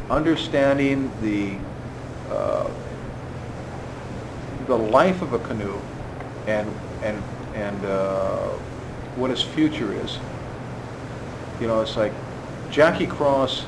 understanding the life of a canoe and and what its future is. You know, it's like Jackie Cross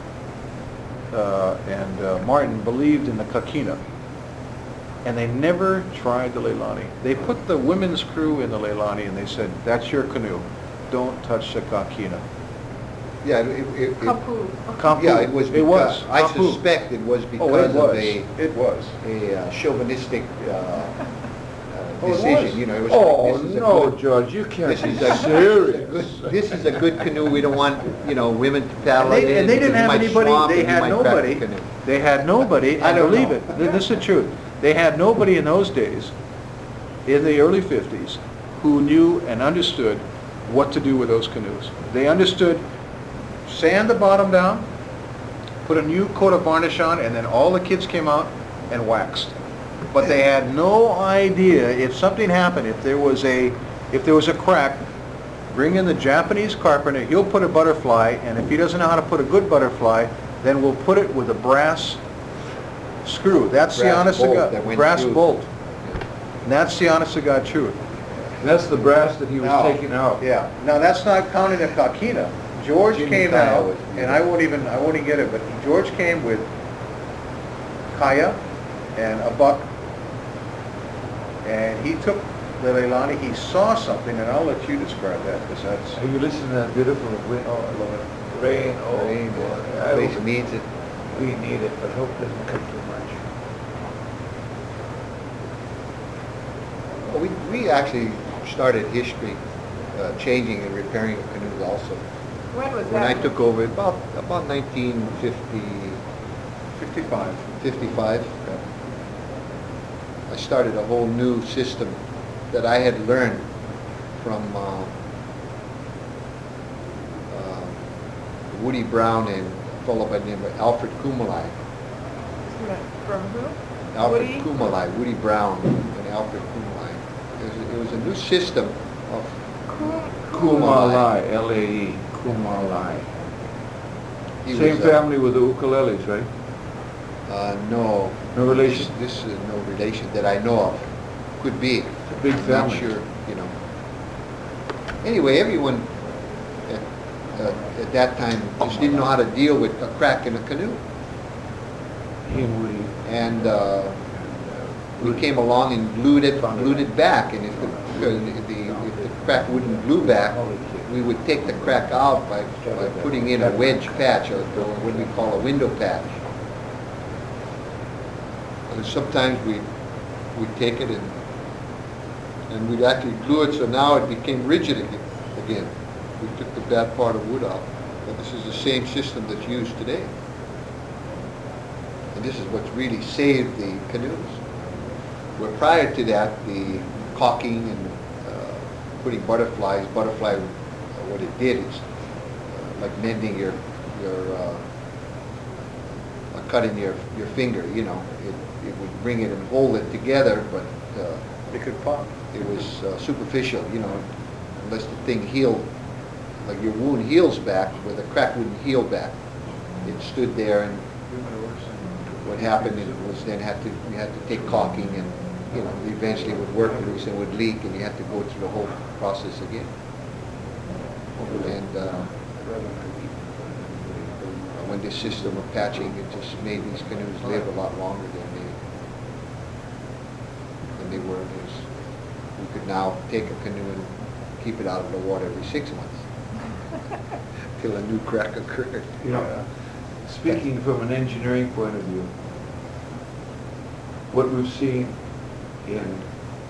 and Martin believed in the Kakina, and they never tried the Leilani. They put the women's crew in the Leilani and they said, that's your canoe, don't touch the Kakina. Yeah, Kampu. yeah, it was. It was. I Kampu. suspect it was Oh, because of it was. a chauvinistic Oh, it decision. was? You know, it was. Oh, this is a no, good- George, you can't This be is a serious. This is a good canoe. We don't want, you know, women to paddle it in. And they didn't because have you might anybody, swamp they and you had might crack the nobody, canoe. they had nobody, I and don't believe know. it, this is the truth. They had nobody in those days, in the early 50s, who knew and understood what to do with those canoes. They understood sand the bottom down, put a new coat of varnish on, and then all the kids came out and waxed. But they had no idea if something happened, if there was a crack, bring in the Japanese carpenter, he'll put a butterfly, and if he doesn't know how to put a good butterfly, then we'll put it with a brass screw. That's the Brass honest to bolt God, that went brass through. bolt. And that's the honest to God truth. That's the brass that he was Now- taking out. Yeah, now that's not counting the Kakina. George Jimmy came Kaya out, was- and I won't even get it, but George came with Kaya and a buck, and he took the Leilani, he saw something, and I'll let you describe that, because that's... Are you listening to that beautiful wind? Oh, I love it. Rain, oh, Rain, boy. the I place hope needs it. we need it, but hope it doesn't come too much. Well, we actually started history, changing and repairing of canoes also. When was that? When I took over, about 1950, 55. 55, I started a whole new system that I had learned from Woody Brown and a fellow by the name of Alfred Kumalai. From who? Alfred Woody? Kumalai, Woody Brown and Alfred Kumalai. It was a new system of Kumalai, L-A-E, Kumalai. he Same was, family with the ukuleles, right? No. No relation? This is no relation that I know of. Could be. It's a big I'm family. not sure, you know. Anyway, everyone at that time just didn't know how to deal with a crack in a canoe. He and Woody. And we came along and glued it back. And if the crack wouldn't glue back, we would take the crack out by putting in a wedge patch, or what we call a window patch. And sometimes we'd take it and we'd actually glue it so now it became rigid again. We took the bad part of wood out, but this is the same system that's used today. And this is what's really saved the canoes. Where prior to that, the caulking and putting butterfly, what it did is like mending your cutting your finger, you know. It would bring it and hold it together, but It could pop. it was superficial, you know, unless the thing healed, like your wound heals back, where the crack wouldn't heal back. It stood there, and what happened was then you had to take caulking, and you know, eventually it would work loose and would leak, and you had to go through the whole process again. And when this system of patching, it just made these canoes live a lot longer than they were. We could now take a canoe and keep it out of the water every 6 months till a new crack occurred. You know, speaking from an engineering point of view, what we've seen in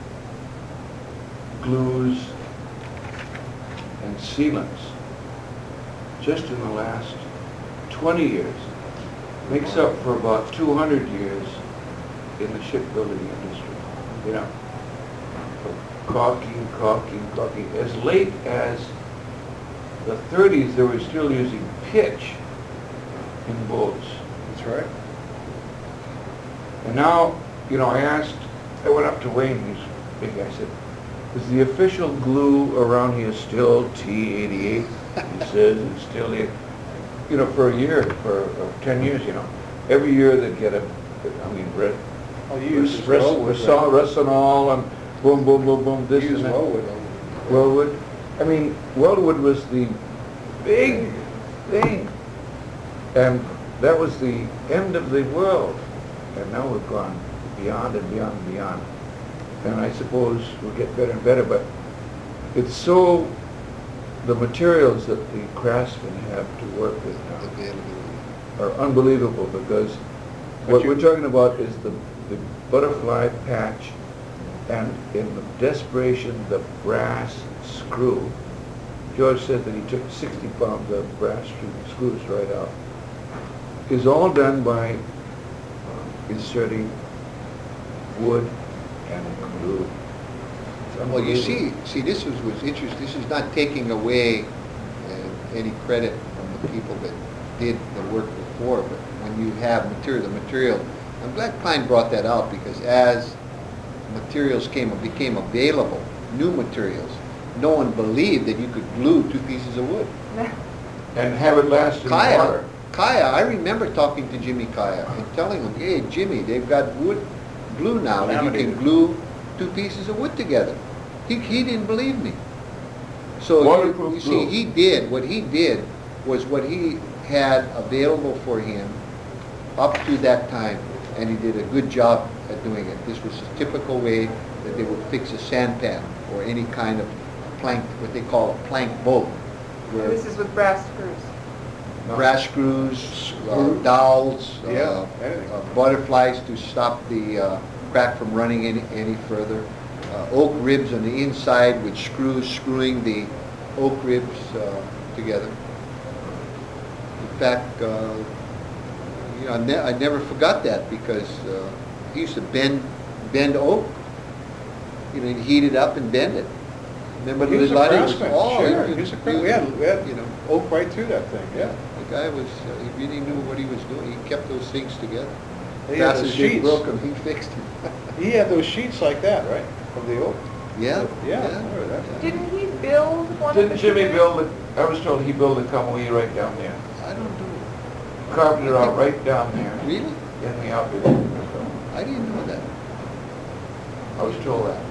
glues and sealants just in the last 20 years makes up for about 200 years in the shipbuilding industry. You know, caulking. As late as the 30s, they were still using pitch in boats. That's right. And now, you know, I went up to Wayne, he's a big guy, I said, is the official glue around here still T88? He says it's still it. you know, for a year, for 10 years, you know. Every year they'd get red. Oh, you use Resinol and boom, boom, boom, boom, this Use and that. Wellwood. Wellwood. I mean, Wellwood was the big thing. And that was the end of the world. And now we've gone beyond and beyond and beyond. And I suppose we'll get better and better, but it's so, the materials that the craftsmen have to work with now are unbelievable, because what we're talking about is the butterfly patch, and in the desperation, the brass screw. George said that he took 60 pounds of brass screws right out. Is all done by inserting wood and glue. It's Well, you unbelievable. see, this was interesting. This is not taking away any credit from the people that did the work before, but when you have the material, I'm glad Klein brought that out, because as materials became available, new materials, no one believed that you could glue two pieces of wood. And have it last in water. Kaya, I remember talking to Jimmy Kaya and telling him, hey, Jimmy, they've got wood glue now, that you can Laminated. glue two pieces of wood together. He didn't believe me. So Waterproof you see, glue. what he did was what he had available for him up to that time, and he did a good job at doing it. This was a typical way that they would fix a sampan or any kind of plank, what they call a plank boat, where This is with brass screws. brass screws, dowels, Yeah, anything. butterflies to stop the crack from running any further, oak ribs on the inside with screws screwing the oak ribs together. In fact, I never forgot that, because he used to bend oak. You know, he'd heat it up and bend it. Remember He was a Lottie craftsman, sure, he was a craftsman. We had, you know, oak right through that thing, yeah, yeah. the guy was, he really knew what he was doing. He kept those things together. He had Fast the as they sheets. broke them, he fixed them. He had those sheets like that, right, of the oak? Yeah? Yeah, I remember that. Didn't he build one of the Didn't Jimmy canoes? build it? I was told he built a Kamui right down there. I don't know. Carved it out right down there Really? in the outfit. I didn't know that. I was told that.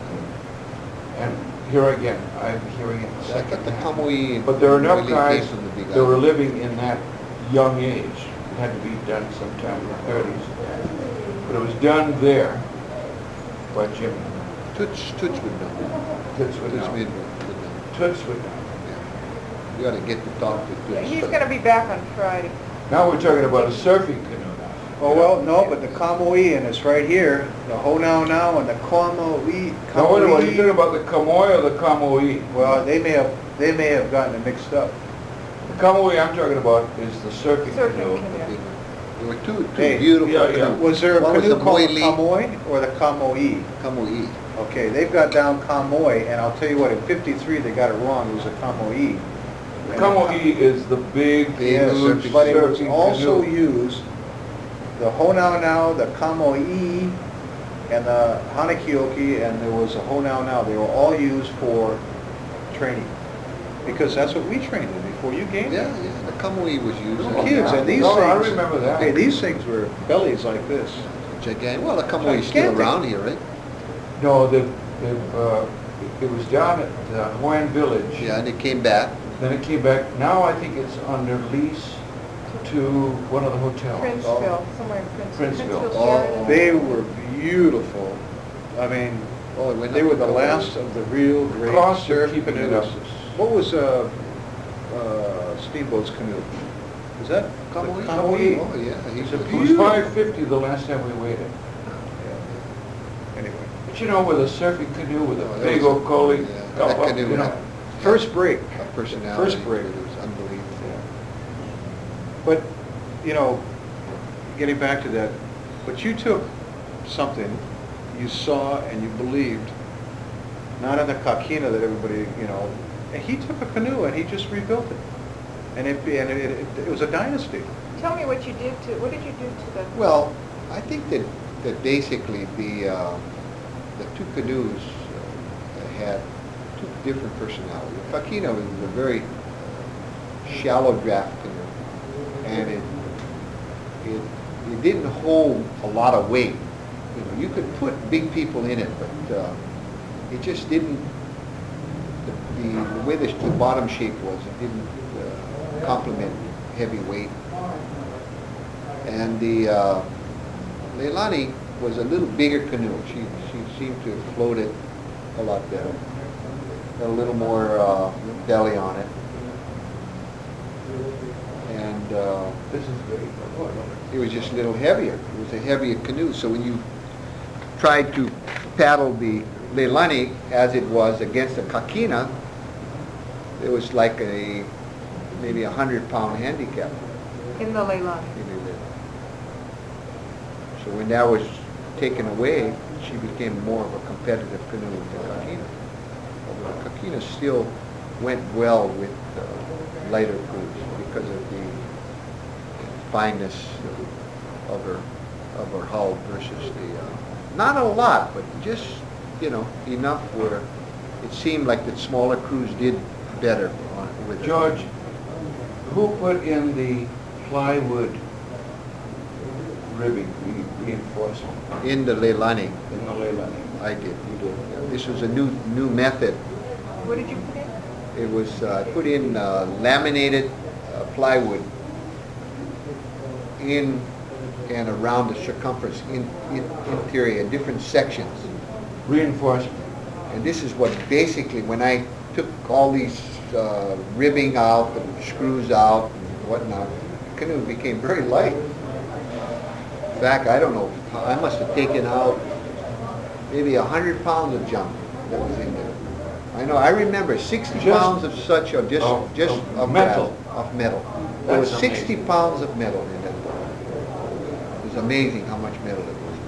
And here again, I'm hearing it I second. thought the Kamui. But there are enough really guys came from the Big that were Island. living in that young age. It had to be done sometime in the 30s. But it was done there by Jimmy. Toots would know. Toots would Toots know. Midwood would know. Toots would know. Yeah. You ought to get to talk to Yeah, Toots. he's gonna be back on Friday. Now we're talking about a surfing canoe now. Oh, well, no, but the Kamui, and it's right here, the Honau and the Kamui. Now, wait a minute, are you talking about the Kamui or the Kamui? Well, they may have gotten it mixed up. The Kamui I'm talking about is the surfing Surfing canoe. canoe. There were two Hey, beautiful yeah, yeah. canoes. Was there a One was canoe the called the Moili Kamui or the Kamui? Kamui. Okay, they've got down Kamui, and I'll tell you what, in '53 they got it wrong, it was a Kamui. The Kamui is the big, Yes, huge surfing But it was surfing also canoe. used, the Honau, the Kamui, and the Hanakioki, and there was a Honau. They were all used for training, because that's what we trained in before you came. Yeah, the Kamui was used. Oh, Kids, and these No, things. I remember that. Hey, these things were bellies like this. Gigantic. Well, the Kamui is still Gigantic. around here, right? No, it was down at Hawaiian Village. Yeah, and it came back. Then it came back. Now I think it's under lease to one of the hotels. Princeville, somewhere in Princeville. Princeville. Oh. Sheridan. They were beautiful. I mean, Oh, it went they up were to the Hawaii. last of the real great Cost of surf keeping it canoes. up. What was Steamboat's canoe? Was that Kamui? Kamui? Oh, yeah. It He's was $5.50 the last time we weighed it. Yeah. Anyway, But you know, with a surfing canoe with Oh, a that big was a- old collie, yeah, that canoe you know. had first break. a personality. First break. It was unbelievable. But, you know, getting back to that, but you took something you saw and you believed, not in the kakina that everybody, you know, and he took a canoe and he just rebuilt it. And it was a dynasty. Tell me what you did what did you do to the? Well, I think that basically the two canoes had two different personalities. Kakina was a very shallow draft canoe. and it didn't hold a lot of weight. You know, you could put big people in it, but it just didn't. The way the bottom shape was, it didn't complement heavy weight. And the Leilani was a little bigger canoe. She seemed to have floated a lot better. Had a little more belly on it. And This is great. it was just a little heavier. It was a heavier canoe. So when you tried to paddle the Leilani as it was against the Kakina, it was like maybe 100-pound handicap. In the Leilani. So when that was taken away, she became more of a competitive canoe with the Kakina. Although the Kakina still went well with lighter crews because of the fineness of her hull versus the, not a lot, but just, you know, enough where it seemed like the smaller crews did better with it. George, who put in the plywood ribbing reinforcement In the Leilani, in the Leilani? I did. You did. Yeah, this was a new method. What did you put in? It was put in laminated plywood in and around the circumference interior in different sections. Reinforcement. And this is what basically, when I took all these ribbing out, the screws out and whatnot, the canoe became very light. In fact, I don't know, I must have taken out maybe 100 pounds of junk that was in there. I know, I remember 60 pounds of such, or just of metal. Of metal. There was That's 60 amazing. pounds of metal in that boat. It was amazing how much metal it was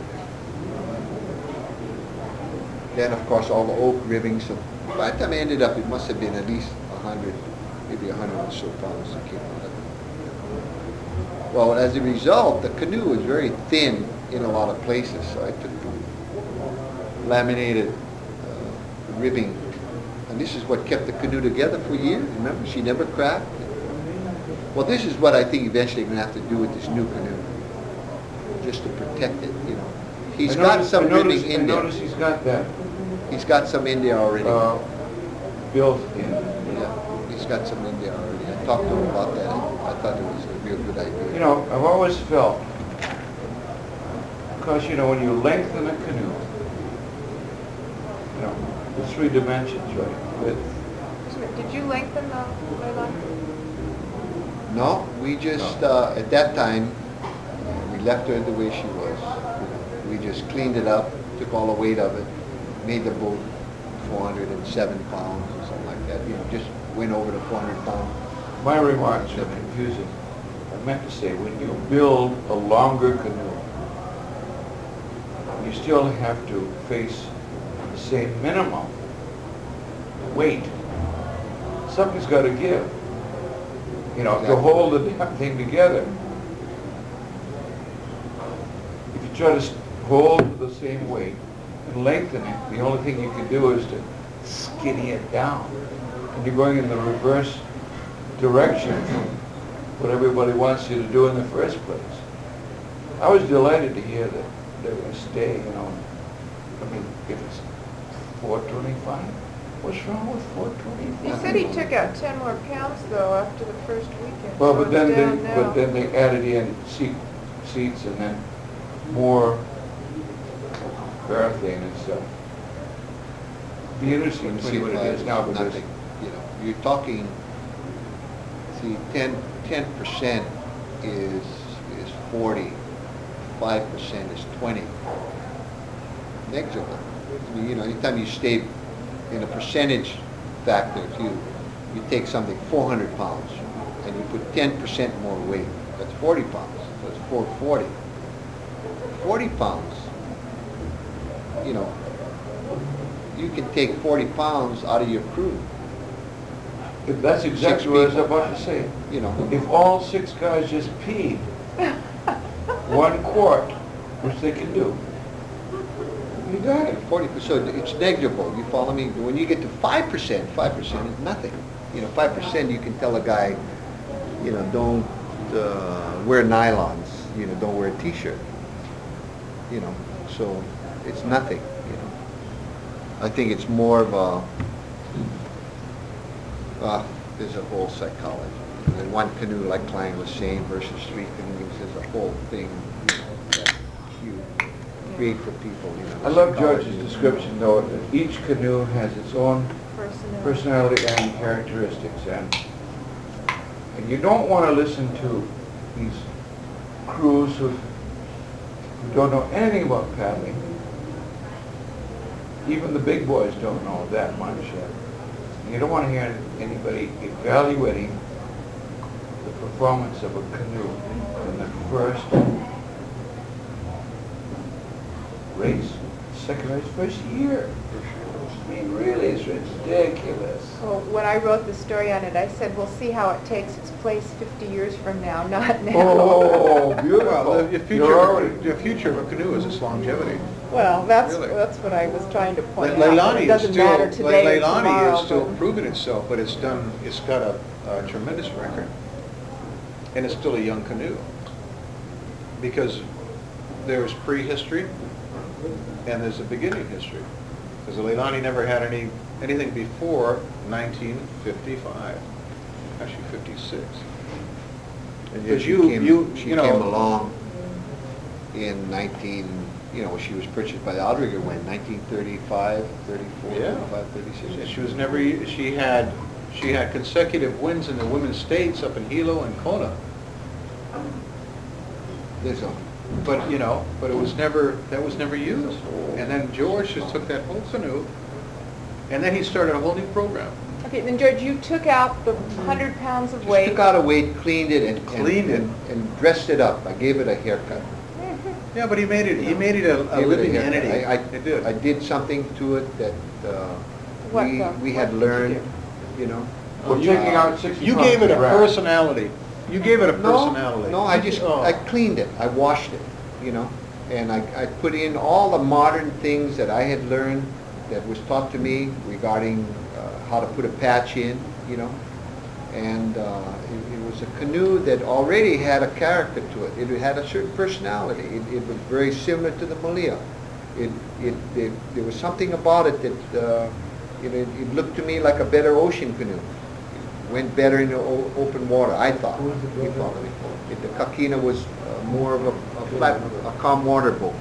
in there. Then, of course, all the oak ribbing. So by the time I ended up, it must have been at least 100, maybe 100 or so pounds that came out of it. Well, as a result, the canoe was very thin in a lot of places. So I took laminated ribbing, and this is what kept the canoe together for years. Remember, she never cracked. Well, this is what I think eventually you're going to have to do with this new canoe, just to protect it. You know, he's got some ribbing in there. I noticed he's got that He's got some in there already. built in. Yeah, he's got some in there already. I talked to him about that. I thought it was a real good idea. You know, I've always felt, because, you know, when you lengthen a canoe, you know, the 3 dimensions, right? With Did you lengthen the Leilani? No, we just, at that time, we left her the way she was. We just cleaned it up, took all the weight of it, made the boat 407 pounds or something like that. You know, just went over the 400 pound. my remarks are confusing. I meant to say, when you build a longer canoe, you still have to face the same minimum weight. Something's got to give. You know, to Exactly. hold the damn thing together. If you try to hold the same weight and lengthen it, the only thing you can do is to skinny it down. And you're going in the reverse direction from what everybody wants you to do in the first place. I was delighted to hear that they're going to stay, you know. I mean, if it's 425, what's wrong with 425? He said he took out 10 more pounds though after the first weekend. Well, so but then it's they, down now. but then they added in seats and then more paraffin and stuff. Be interesting to see what it is now because Nothing. You know, you're talking, see, 10% is 40, 5% is 20. Negligible. I mean, you know, anytime you stay in a percentage factor, if you take something 400 pounds and you put 10% more weight, that's 40 pounds. That's 440. 40 pounds, you know, you can take 40 pounds out of your crew, that's exactly what I was about to say. you know. If all 6 guys just peed 1 quart, which they can do, you got it. 40%, so it's negligible, you follow me? When you get to 5%, 5% is nothing. You know, 5% you can tell a guy, you know, don't wear nylons, you know, don't wear a t-shirt, you know, so it's nothing, you know. I think it's more of there's a whole psychology. And one canoe, like Klein was saying, versus 3 canoes, is a whole thing, you know, that you create for people, you know. I love psychology. George's description, though, that each canoe has its own personality and characteristics, and you don't want to listen to these crews who don't know anything about paddling. Even the big boys don't know that much yet. And you don't want to hear anybody evaluating the performance of a canoe in the first race, second race, first year. I mean, really, it's ridiculous. Well, when I wrote the story on it, I said, we'll see how it takes its place 50 years from now, not now. Oh, beautiful. Well, You're already- the future of a canoe is its longevity. Well, that's Really? what I was trying to point out. Leilani It is doesn't still, matter today or Leilani tomorrow, is still but- proving itself, but it's got a tremendous record. And it's still a young canoe. Because there's prehistory and there's a beginning history. Because the Leilani never had anything before 1955, actually 56. And Because she you know, came along in you know, she was purchased by the Outrigger when, 1935, 34, Yeah. 35, 36. She was never, she had consecutive wins in the women's states up in Hilo and Kona. There's a, But, but that was never used. And then George just took that whole canoe, and then he started a whole new program. Okay, then George, you took out the 100 pounds of just weight. took out a weight, cleaned it, and Cleaned it. and dressed it up. I gave it a haircut. Yeah, but he made it a Gave it a living haircut. entity. It did. I did something to it that What, we though? we had What did you learned, do? you know. We're taking out 60 You pounds gave it a of grass. personality. You gave it a No, personality. no, I just, Oh. I cleaned it, I washed it, you know, and I put in all the modern things that I had learned that was taught to me regarding how to put a patch in, you know, and it was a canoe that already had a character to it. It had a certain personality. It was very similar to the Malia. There was something about it that, it looked to me like a better ocean canoe. Went better in the open water, I thought. You follow me? The Kakina was more of a flat, a calm water boat.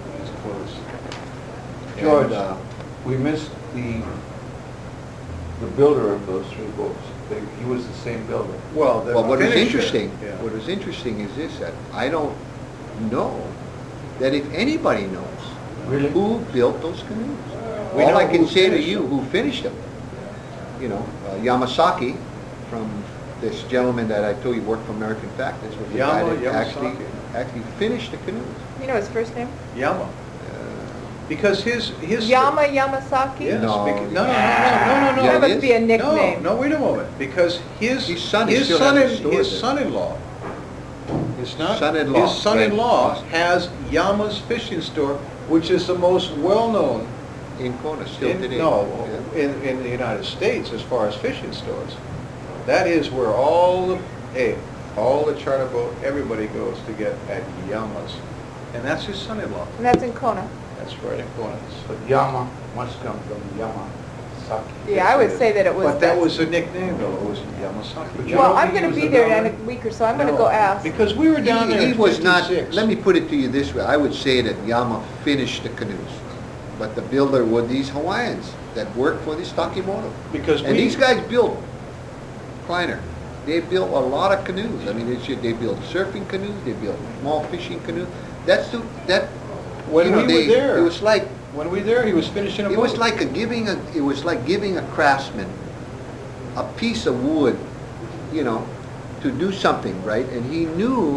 George, And, we missed the builder of those 3 boats. He was the same builder. Well, what was finisher, interesting, yeah. what was interesting is this, that I don't know that if anybody knows Really? who built those canoes. We All know I can who say to finished you, them. who finished them, Yamasaki, from this gentleman that I told you worked for American Factors, was the guy that Yamasaki. actually finished the canoes. You know his first name? Yama. Because his Yamasaki? Yes, No. no. Yeah, That it must is. be a nickname. No, wait a moment, because his His son still has a store his there. son-in-law, it's not, Son-in-law, his son-in-law right. has Yama's Fishing Store, which is the most well-known In Kona, still today. Yeah. in the United States as far as fishing stores. That is where all the charter boat, everybody goes to get at Yama's. And that's his son-in-law. And that's in Kona. That's right in Kona. But Yama must come from Yamasaki. Yeah, I would say that it was. But that was a nickname, though, it was Yamasaki. you Well, don't I'm think going he to was be the there in builder? a week or so. I'm going to No, go ask. Because we were down there He in was not, 56. let me put it to you this way, I would say that Yama finished the canoes, but the builder were these Hawaiians that worked for this Takimoto. Because And we- these guys built, Kleiner, they built a lot of canoes. I mean, they built surfing canoes, they built small fishing canoes. When you know, we were there, it was like, when we were there, he was finishing a boat. it was like giving a craftsman a piece of wood, to do something, right? And he knew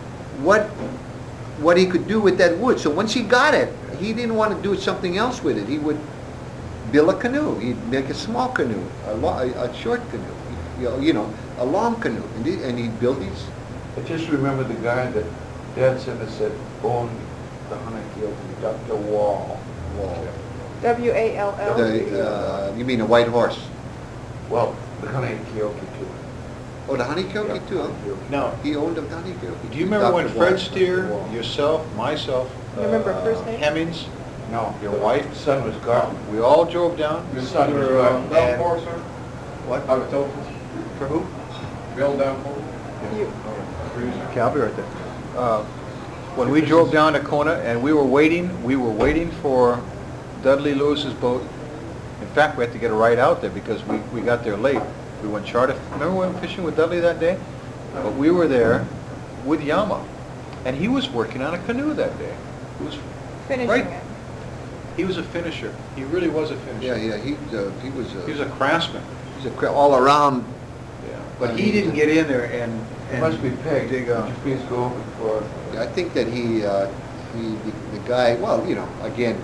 what he could do with that wood. So once he got it, he didn't want to do something else with it. He would build a canoe. He'd make a small canoe, a short canoe, a long canoe, and he'd build these. I just remember the guy that Dad said owned the Hanakioki, Dr. Wall. W-A-L-L. You mean a white horse? Well, the Hanakioki too. Oh, the Honeycomb too, huh? Now, He owned the Honeycomb. do you remember when Dr. Fred Walsh, Steer, Dr. Walsh. yourself, myself, You remember her first name? Hemmings, No. your the wife, Son was gone. we all drove down? The son was Your, gone. and- sir? What? Out of Topaz? For who? Bill Danforth? You- Calvi right there. When we drove down to Kona and we were waiting for Dudley Lewis's boat. In fact, we had to get a ride out there because we got there late. We went charter, remember we went fishing with Dudley that day? But we were there with Yama, and he was working on a canoe that day. He was, Finishing Right. it. he was a finisher. He really was a finisher. Yeah, he was He was a craftsman. all around. Yeah. But he didn't get in there and It must be Peg. dig Would up. you please go over for... I think that the guy, well, you know, again,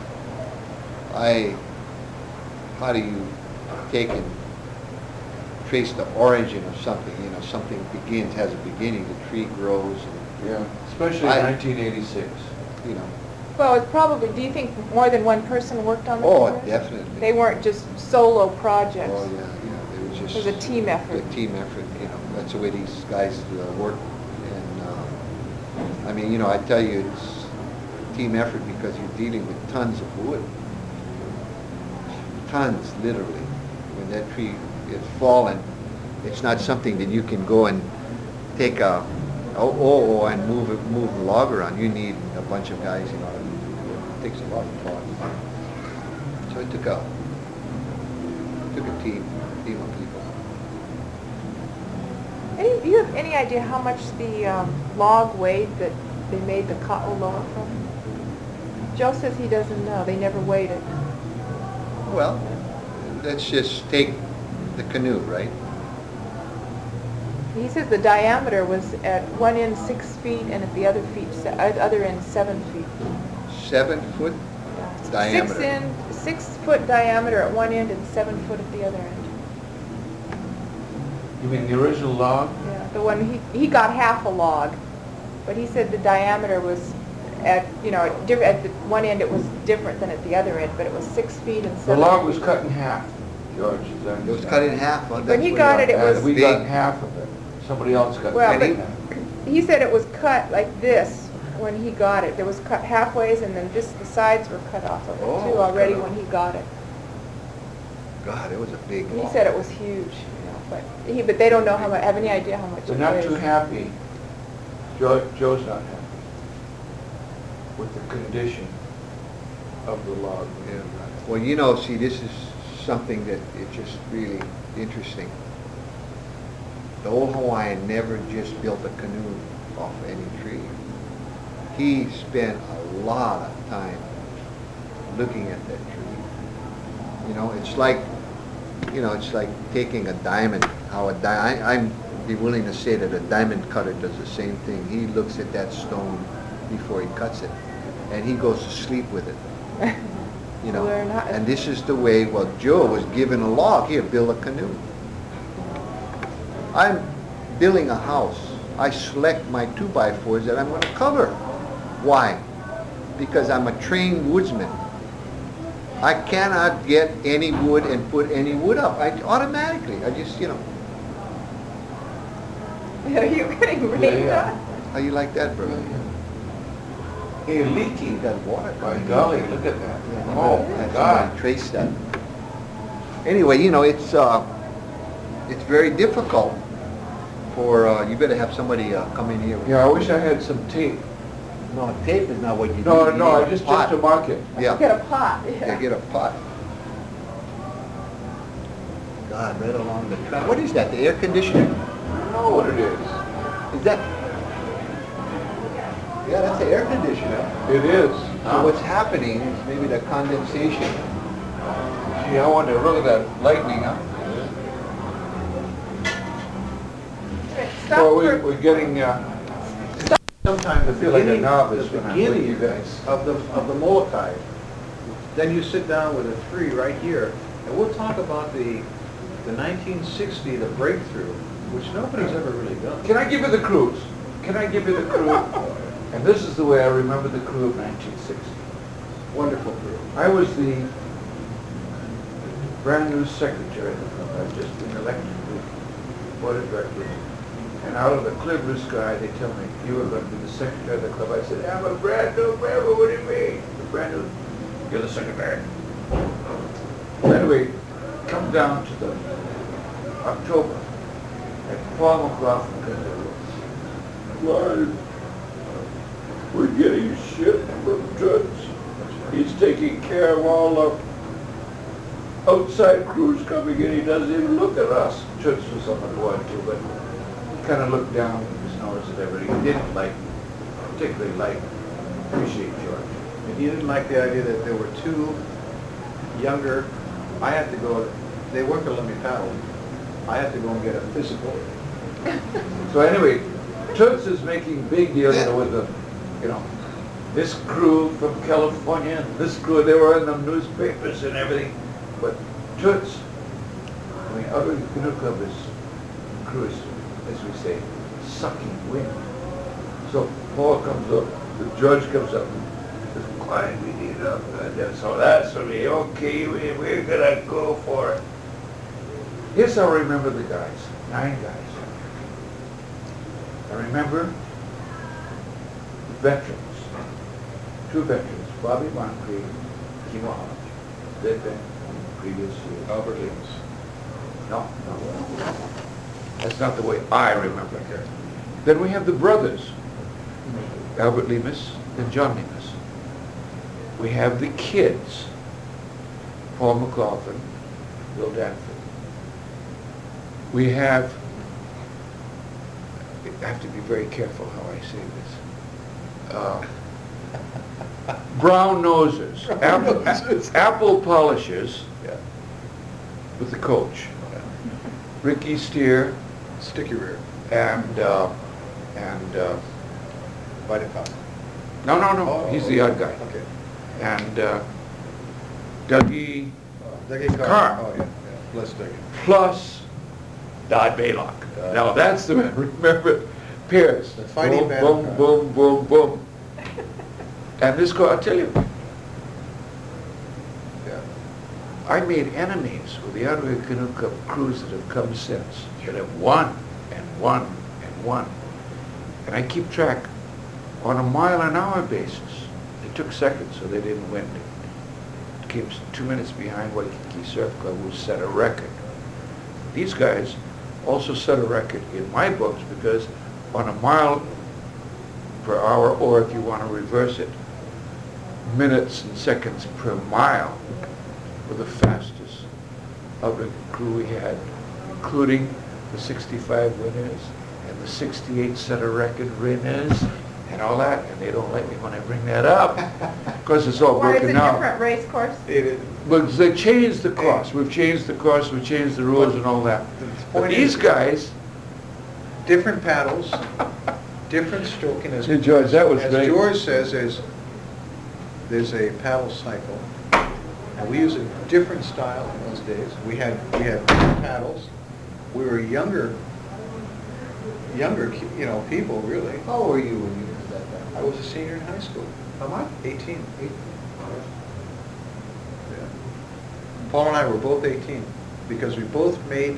how do you take and trace the origin of something? You know, something has a beginning, the tree grows, and, Yeah, especially in 1986. you know. Well, it's probably, do you think more than one person worked on the Oh, canoes? definitely. They weren't just solo projects? Oh, yeah, it was just. It was a team effort. A team effort, you know, that's the way these guys work. And, I mean, you know, I tell you, it's a team effort because you're dealing with tons of wood. Tons, literally. When that tree is fallen, it's not something that you can go and take and move the log around. You need a bunch of guys, you know, it takes a lot of thought. So it took a team of people. Do you have any idea how much the log weighed that they made the Ka'aloa from? Joe says he doesn't know. They never weighed it. Well, let's just take the canoe, right? He says the diameter was at one end 6 feet and at the other end 7 feet. 7 foot diameter. 6 foot diameter at one end and 7 foot at the other end. You mean the original log? Yeah, the one he got half a log, but he said the diameter was at at the one end it was different than at the other end, but it was 6 feet and 7 The log was feet. cut in half, George. It was cut in half. Huh? When That's he what got it, it was We big. got half of it. Somebody else got Well, half. but he said it was cut like this when he got it. It was cut halfways, and then the sides were cut off of it Oh, too already cut off. when he got it. God, it was a big He log. said it was huge, but they don't know how much. Have any idea how much They're it not weighs. too happy. Joe's not happy with the condition of the log. Yeah. Well, you know, see, this is something that it's just really interesting. The old Hawaiian never just built a canoe off any tree. He spent a lot of time looking at that tree. You know, it's like taking a diamond. I'm be willing to say that a diamond cutter does the same thing. He looks at that stone before he cuts it, and he goes to sleep with it. You know, We're not- and this is the way. Well, Joe was given a log. Here, build a canoe. I'm building a house. I select my 2x4s that I'm going to cover. Why? Because I'm a trained woodsman. I cannot get any wood and put any wood up. I just, you know. Are you getting rained Yeah. on? How you like that, brother? Hey, leaking. You got water By coming in. golly, look at that. Yeah, Oh, have God. somebody trace that. Anyway, you know, it's very difficult for, you better have somebody come in here. Yeah, I wish I had some tape. No, tape is not what you need. No, You no, need I a just pot. to mark it. Yeah. Get a pot. Yeah, get a pot. God, right along the track. What is that, the air conditioner? I don't know what it is. Is that? Yeah, that's the air conditioner. It is. So what's happening is maybe the condensation. Gee, I wonder, look at that lightning, huh? Stop Well, for- we're getting, sometimes I feel like a novice The when I'm with beginning you guys. of the Molokai. Then you sit down with a tree right here, and we'll talk about the 1960, the breakthrough, which nobody's ever really done. Can I give you the cruise? Can I give you the crew? And this is the way I remember the crew of 1960. Wonderful crew. I was the brand new secretary of the club. I'd just been elected. board of directors. And out of the clear blue sky, they tell me, you are going to be the secretary of the club. I said, I'm a brand new member. What do you mean? A brand new. You're the secretary. Anyway, come down to the October. And Paul McLaughlin comes in. Lord, we're getting shit from Toots. He's taking care of all the outside crews coming in. He doesn't even look at us. Toots was someone who wanted to, but he kind of looked down his nose at everybody. He didn't particularly appreciate George. And he didn't like the idea that there were two younger, I had to go, they weren't gonna let me paddle. I had to go and get a physical. So anyway, Toots is making big deals with the, this crew from California, and this crew, they were in the newspapers and everything. But Toots, out of the Canoe Club is crew is, as we say, sucking wind. So Paul comes up, the judge comes up, and says, quiet, we need up. So that's what we, okay, we're gonna go for it. Here's how I remember the guys, 9 guys. I remember veterans, 2 veterans, Bobby Moncrief, Kimo Hodge, they'd been previous years. Albert Leaves. No. That's not the way I remember it. Then we have the brothers, Albert Lemus and John Lemus. We have the kids, Paul McLaughlin, Bill Danforth. We have, I have to be very careful how I say this. Brown nosers, apple polishers Yeah. with the coach. Ricky Steer Sticky rear. and Bite Pop. no, he's the odd guy. Okay. And Dougie Dougie Carr. Oh, yeah. Bless Dougie. plus Dodd Baylock. Now that's the remember Pierce. The fighting boom, battle boom, cry. boom, boom, boom. And this guy, I'll tell you, Yeah. I made enemies with the Ottawa Canoe Club crews that have come since, that have won and won and won. And I keep track on a mile-an-hour basis. They took second, so they didn't win. It came 2 minutes behind Waikiki Surf Club, who set a record. These guys also set a record in my books because on a mile per hour, or if you want to reverse it, minutes and seconds per mile, were the fastest of the crew we had, including the 65 winners and the 68 set a record winners and all that, and they don't like me when I bring that up because it's all Why is it broken down. different race course? But they changed the course. We've changed the course, we've changed the rules and all that. But point these is- guys, Different paddles, different stroking. As Hey, George, that was as great. George says, there's a paddle cycle, and we use a different style in those days. We had different paddles. We were younger, people really. How old were you when you did that? I was a senior in high school. How much? 18. Yeah. Paul and I were both 18 because we both made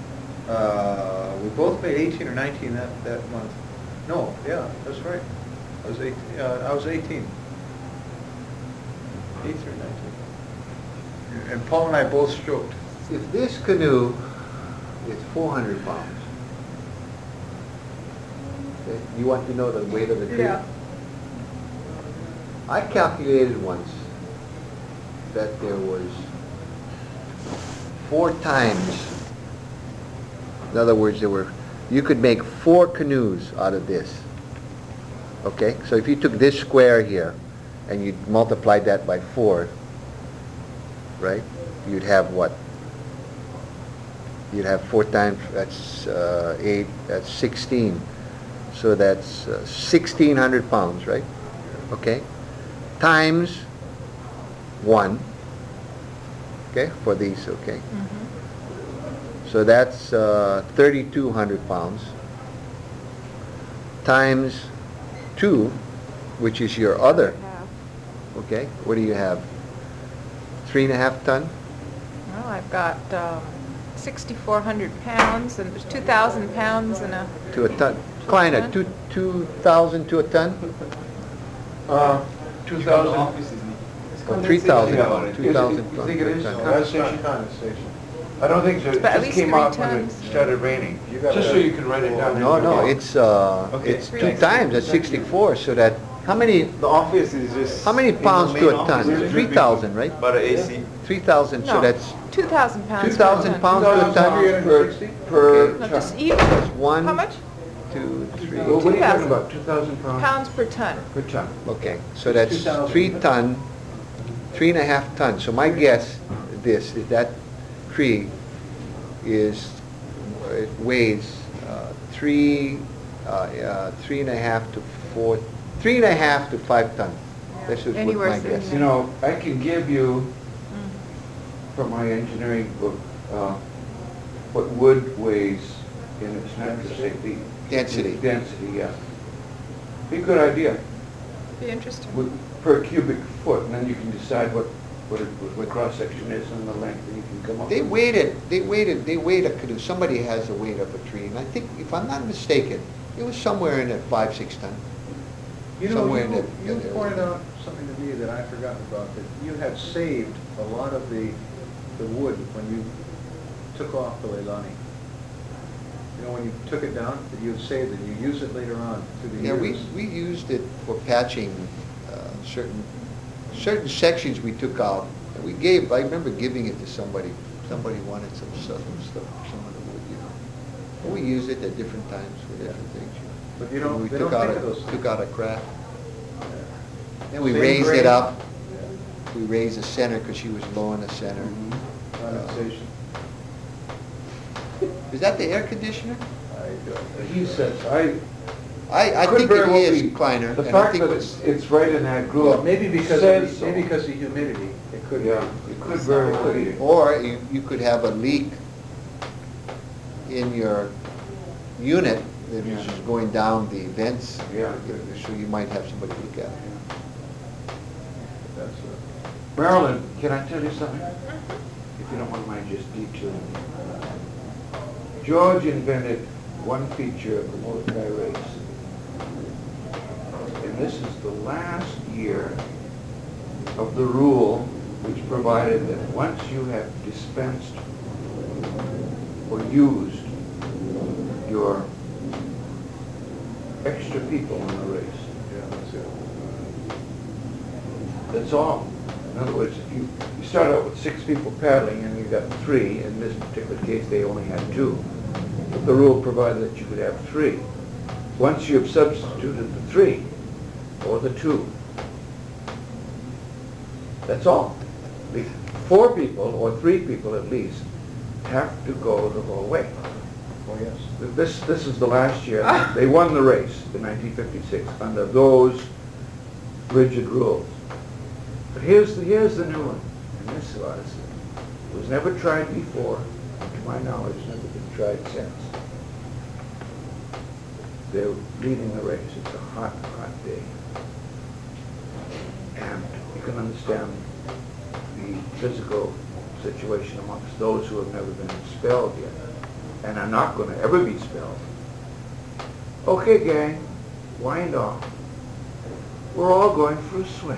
18 or 19 that month. No, yeah, that's right. I was 18. 18 or 19. And Paul and I both stroked. If this canoe is 400 pounds, okay, you want to know the weight of the canoe? Yeah. I calculated once that there was 4 times, in other words, you could make 4 canoes out of this. Okay, so if you took this square here and you multiplied that by 4, right, you'd have what? You'd have 4 times, that's 8, that's 16. So that's 1,600 pounds, right? Okay, times 1, okay, for these, okay. So that's 3,200 pounds times 2, which is your other, okay? What do you have? 3.5 ton? Well, I've got 6,400 pounds, and there's 2,000 pounds in a... To a ton. Kleiner, 2,000 to a ton? 2,000. Or 3,000, Yeah, is it- 2,000. You think it is? ton. Condensation? I don't think so. It But at just least came 3 out when it tons. started raining. You gotta- Just so you can write it down. No, no, it's 2 times, that's 64, so that, how many The office is just. How many in the pounds main to a office, ton? it's 3,000, right? About an AC. 3,000, so No, that's 2,000 pounds. 2,000 per ton. pounds to a ton? 360? Per No, ton. just even. That's one. How much? 2, 3, Well, what are you talking 2,000. about, 2,000 pounds? Pounds per ton. Per ton. okay, so that's 2,000. 3 ton, 3.5 tons. So my guess is that tree it weighs 3.5 to 4, 3.5 to 5 tons. That's just what Anywhere my sitting guess. You know, I can give you, Mm. from my engineering book, what wood weighs in its natural state. Density. Density, yeah. Be a good idea, Be interesting. per cubic foot, and then you can decide what cross-section is and the length, and you can come up They with. weighed a canoe, somebody has a weight of a tree, and I think, if I'm not mistaken, it was somewhere in at 5, 6 ton. You know, Somewhere in you that area. pointed out something to me that I'd forgotten about, that you had saved a lot of the wood when you took off the Leilani. You know, when you took it down, that you had saved it, you use it later on through the Yeah, years. we used it for patching certain sections we took out. And I remember giving it to somebody. Somebody wanted some stuff, some of the wood, you know. And we used it at different times for different things. But you don't, We they took don't out think of those. Took out a crack. Then we Same raised grade. it up. We raised the center because she was low in the center. Condensation. Is that the air conditioner? He says, I could think very it well is, be. Kleiner. The and I fact think that it's right in that groove. Well, maybe because says of, so. maybe because of humidity, it could be. Yeah, it could very well be. Or you could have a leak in your unit that is Yeah. just going down the vents. Yeah. So you might have somebody look at it. That's Marilyn, can I tell you something? If you don't want mind just detailing. George invented one feature of the Molokai race. And this is the last year of the rule which provided that once you have dispensed or used your extra people in the race, yeah, that's it. that's all. In other words, if you start out with 6 people paddling and you got 3, in this particular case they only had 2. But the rule provided that you could have 3. Once you have substituted the 3 or the 2, that's all. The 4 people or 3 people at least have to go the whole way. Oh, yes. This is the last year. They won the race in 1956 under those rigid rules. But here's the new one, and this was never tried before, and to my knowledge, never been tried since. They're leading the race. It's a hot, hot day. And you can understand the physical situation amongst those who have never been expelled yet, and are not going to ever be expelled. Okay, gang, wind off. We're all going for a swim.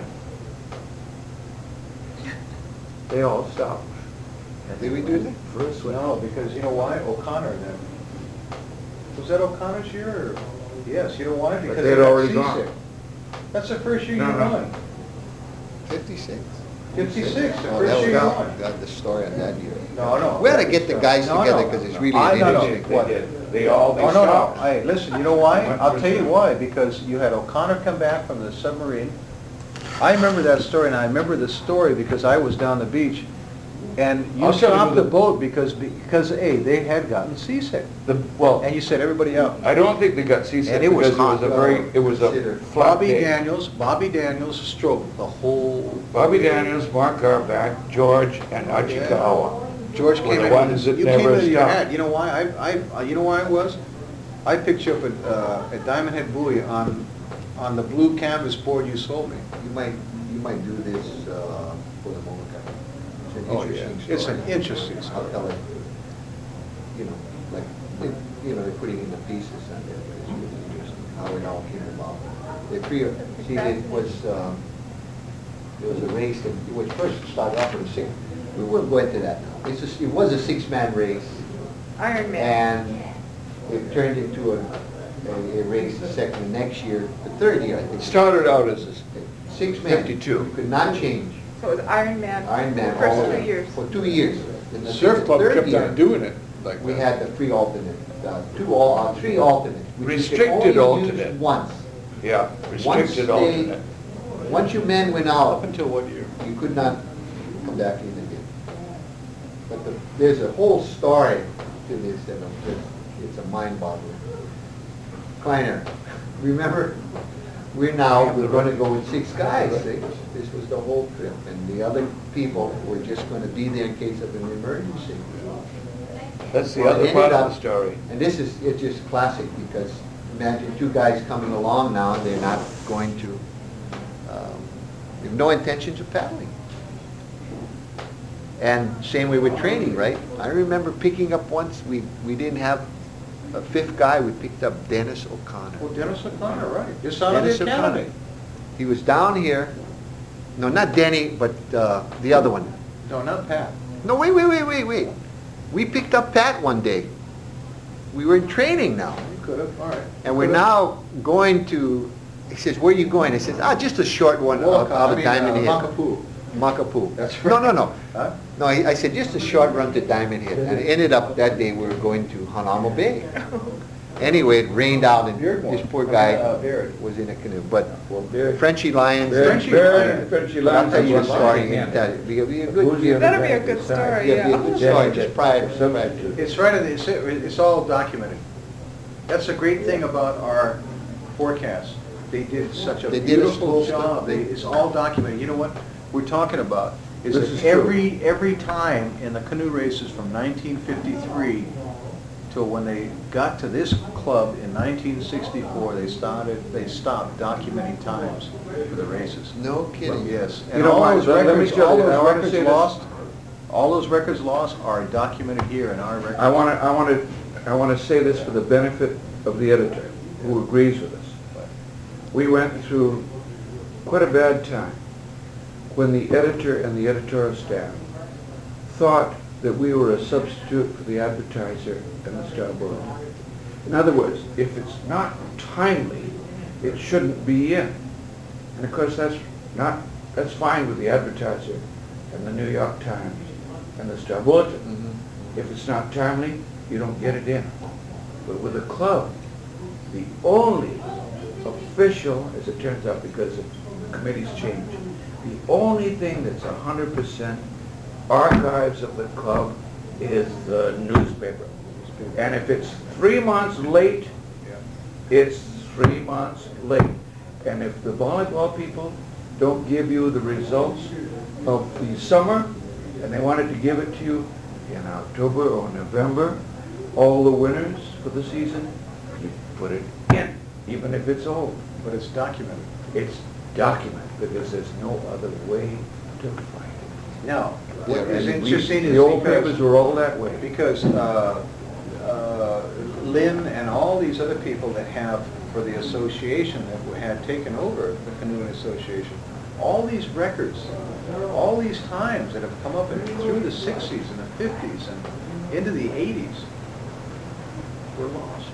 They all stopped. And Did we they do went that? For a swim. No, because you know why? O'Connor then. Was that O'Connor's year? Or? Yes, you know why? Because they'd they got already gone. seasick. That's the first year No, you no. won. 56? 56, the Oh, first year you that won. got the story on that year. No, no. We ought to get the guys No, together no. because it's really I- an no, no. interesting. What? They all Oh, no, no. stopped. Hey, listen, you know why? Went I'll for a tell you swim. why. Because you had O'Connor come back from the submarine. I remember that story, and I remember the story because I was down the beach. And you I'll tell you stopped who the the- boat because, hey, they had gotten seasick. Well, And you said everybody out. I don't think they got seasick And it was because hot. it was a Consider- flat Bobby day. Daniels stroked the whole. Bobby Daniels, Mark Garback, George, and Achikawa. George were came the in. ones that You never came into your stopped. hat. You know why? You know why it was? I picked you up at Diamond Head Buoy on the blue canvas board you sold me. You might do this for the Molokai. It's an Oh, interesting yeah. It's story. an interesting I'll story. tell it. you know, like, they're putting in the pieces on there, but it's really interesting how it all came about. See, it was, there was a race that, it was first started off with a six, we won't go into that now. It was a six-man race, Iron Man. and it turned into a race the second, next year, the third year, I think. It started out as a 6-man. 52. You could not change. So it was Iron Man. Iron Man For the all first the 2 way. years. For 2 years. In the Surf Club third kept year, on doing it like we that. had the free alternate, three alternates. which you could Restricted only use alternate. Once. Yeah, Once restricted they- alternate. Once your men went Up out, until what year? you could not come back in again. But there's a whole story to this that it's a mind-boggling. Kleiner, remember, we're going to go with 6 guys. This was the whole trip, and the other people were just going to be there in case of an emergency. That's the Well, other it part ended of the up- story. And it's just classic, because imagine 2 guys coming along now, and they're not going to, they have no intentions of paddling. And same way with training, right? I remember picking up once, we didn't have a 5th guy, we picked up Dennis O'Connor. Well, Dennis O'Connor, right. Just out of Dennis the academy. O'Connor. He was down here, no, not Denny, but the other one. No, not Pat. No, wait. We picked up Pat one day. We were in training now. You could have, all right. And we're now going to, he says, where are you going? I said, just a short one out of Diamond Head. Makapu. Makapu. That's No, right. no. Huh? No, I said, just a short run to Diamond Head. And it ended up that day we were going to Hanamo Bay. Anyway, it rained out and Beardmore. this poor guy Baird. was in a canoe. But Beard. Frenchy Lions. Frenchy Lions. Frenchy But I'll Lions. tell you a is one story. line in. That'd be a good, That'll be a good story, yeah, be a yeah. good story, just prior to. It's right, it's all documented. That's the great thing about our forecast. They did such a They did a beautiful slow job. study. It's all documented. You know what we're talking about? Is This that is true. every time in the canoe races from 1953 till when they got to this club in 1964, they stopped documenting times for the races. No kidding. Yes, You and know all what, those let me records, tell all you, I those wanna records say this. lost, all those records lost are documented here in our record. I want to say this for the benefit of the editor, who agrees with us. We went through quite a bad time when the editor and the editorial staff thought that we were a substitute for the advertiser and the Star Bulletin. In other words, if it's not timely, it shouldn't be in. And of course, that's fine with the advertiser and the New York Times and the Star Bulletin. Mhm. If it's not timely, you don't get it in. But with a club, the only official, as it turns out because the committees change, the only thing that's 100% archives of the club is the newspaper. And if it's 3 months late, it's 3 months late. And if the volleyball people don't give you the results of the summer, and they wanted to give it to you in October or November, all the winners for the season, you put it in, even if it's old. But it's documented. It's documented, because there's no other way to find it. Now, what Yeah, is and interesting is The old papers because, were all that way. Lynn and all these other people that have, for the association that had taken over the Canoeing Association, all these records, all these times that have come up through the 60s and the 50s and into the 80s were lost.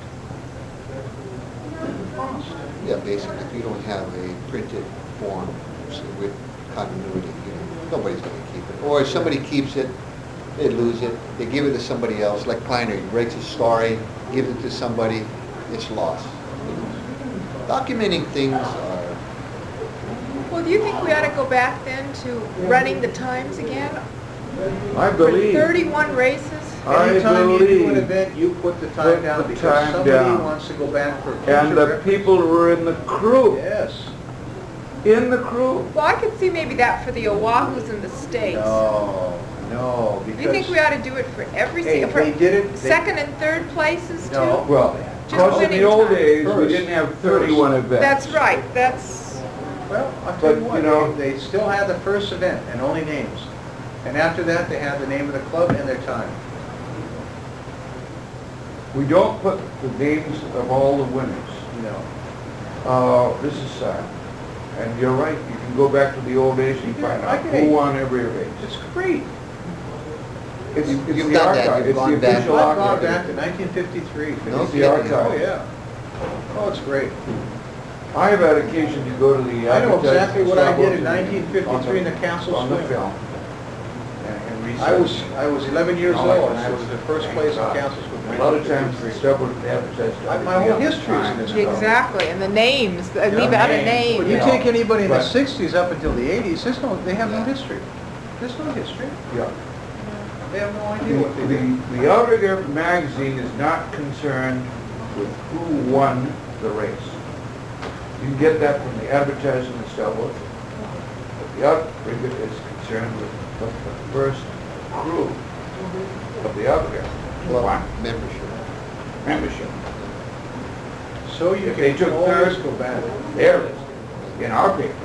Lost. Yeah, basically, if you don't have a printed form with continuity, nobody's going to keep it. Or if somebody keeps it, they lose it, they give it to somebody else, like Kleiner, he writes a story, gives it to somebody, it's lost. Documenting things are, Well, do you think we ought to go back then to running the times again? I For believe. 31 races? I Anytime you do an believe- event, you put the time Put down the because time somebody down. wants to go back for future And the reference. people who were in the crew, Yes. in the crew. Well, I could see maybe that for the Oahu's and the States. No, Do you think we ought to do it for every Hey, for they did it- they- second and third places too? No. Well, Just because in winning the old time. days, we First. didn't have 31 events. That's right. That's Well, I'll tell you But, what, you know- they still had the first event and only names. And after that, they had the name of the club and their time. We don't put the names of all the winners. No. This is sad. And you're right, you can go back to the old days and find out who won every race. It's great. It's You've the done that, archive, you've it's the gone back. official I've gone archive. back to 1953. No It's the kidding. archive. Oh, yeah. Oh, it's great. I have had occasion to go to the. I know exactly what I did in advertising 1953 in the Castle on the Swim. film. And research. I was 11 years All that old, and I was was the first place in Castle Swim. A lot of times the stuff would advertise. My whole history is in this film. Exactly, and the names, leave out a name. But you Yeah. take anybody in the But- 60s up until the 80s, they have no history. There's no history. Yeah. They have no idea what they did. The Outrigger magazine is not concerned with who won the race. You can get that from the advertising and so forth. But the Outrigger is concerned with what the first crew of the Outrigger Club won. membership. So you If they can took always third, go back. There it is, in our paper.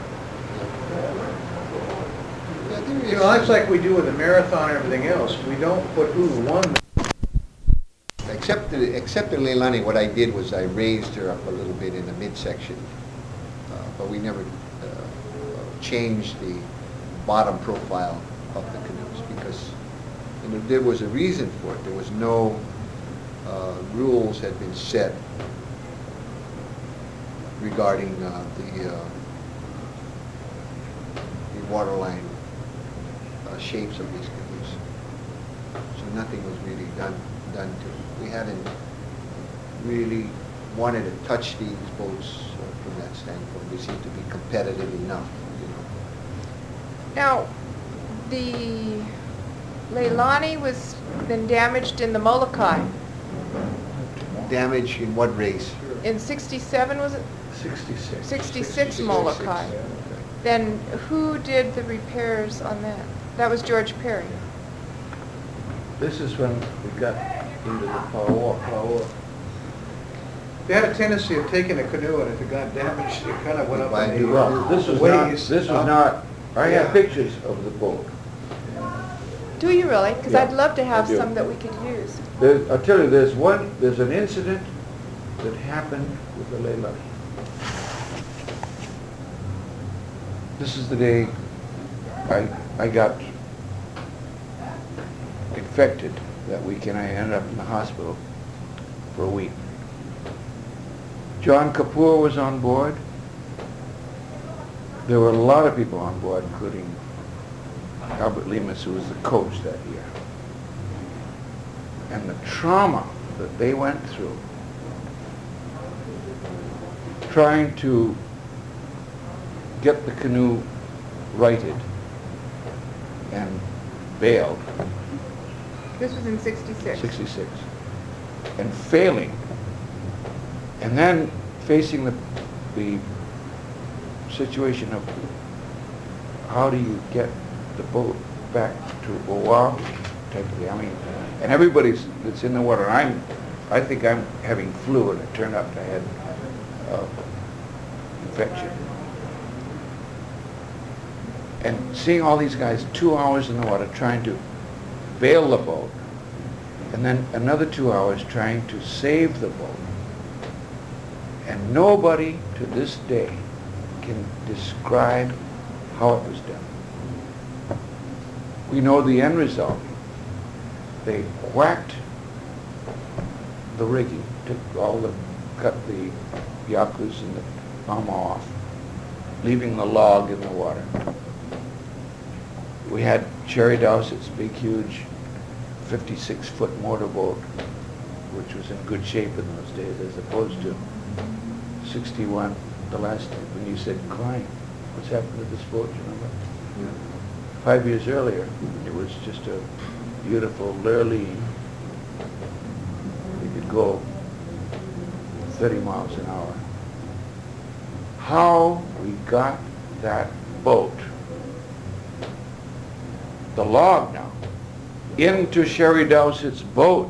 Yeah, there is- You know, that's like we do with the marathon and everything else. We don't put who won. Except the Leilani, what I did was I raised her up a little bit in the midsection, but we never changed the bottom profile of the canoes because there was a reason for it. There was no rules had been set regarding the waterline shapes of these canoes. So nothing was really done to it. We hadn't really wanted to touch these boats from that standpoint. They seemed to be competitive enough, you know. Now, the Leilani was then damaged in the Molokai. Damage in what race? In 67, was it? 66. 66 Molokai. Then who did the repairs on that? That was George Perry. This is when we got into the Paoa. They had a tendency of taking a canoe, and if it got damaged, it kind of went up in the Well, this was not, I Yeah. have pictures of the boat. Do you really? Because Yeah, I'd love to have I do. some that we could use. I'll tell you, there's an incident that happened with the Leilani. This is the day I got infected that weekend. I ended up in the hospital for a week. John Kapoor was on board. There were a lot of people on board, including Albert Lemus, who was the coach that year. And the trauma that they went through trying to get the canoe righted and bailed, This was in 66. 66, and failing, and then facing the situation of how do you get the boat back to Oahu type of thing. I mean, and everybody's that's in the water. I think I'm having flu, and it turned out I had infection. And seeing all these guys 2 hours in the water trying to bail the boat, and then another 2 hours trying to save the boat. And nobody to this day can describe how it was done. We know the end result. They whacked the rigging, cut the yakus and the palm off, leaving the log in the water. We had Cherry Dowsett's big, huge 56-foot motorboat, which was in good shape in those days, as opposed to 61, the last time, when you said, Klein, what's happened to this boat, you remember? Yeah. 5 years earlier, it was just a beautiful Lurleen. You could go 30 miles an hour. How we got that boat, the log now, into Sherry Dowsett's boat.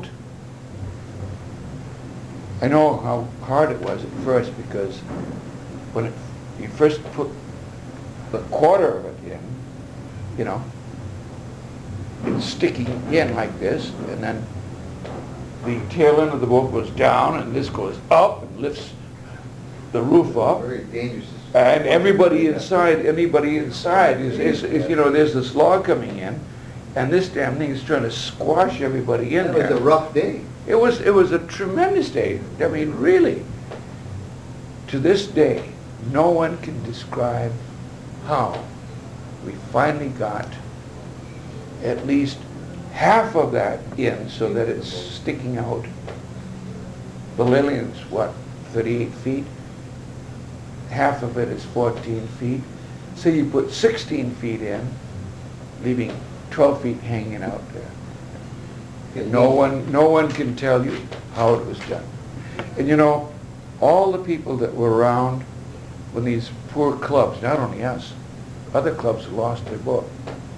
I know how hard it was at first, because when you first put the quarter of it in, you know, it's sticking in like this, and then the tail end of the boat goes down, and this goes up and lifts the roof up. Very dangerous. And anybody inside is, you know, there's this log coming in, and this damn thing is trying to squash everybody in It there. was a rough day. It was a tremendous day. I mean, really. To this day, no one can describe how we finally got at least half of that in so that it's sticking out. The Lillian's, what, 38 feet? Half of it is 14 feet. So you put 16 feet in, leaving 12 feet hanging out there. No one can tell you how it was done. And you know, all the people that were around when these poor clubs, not only us, other clubs lost their boat.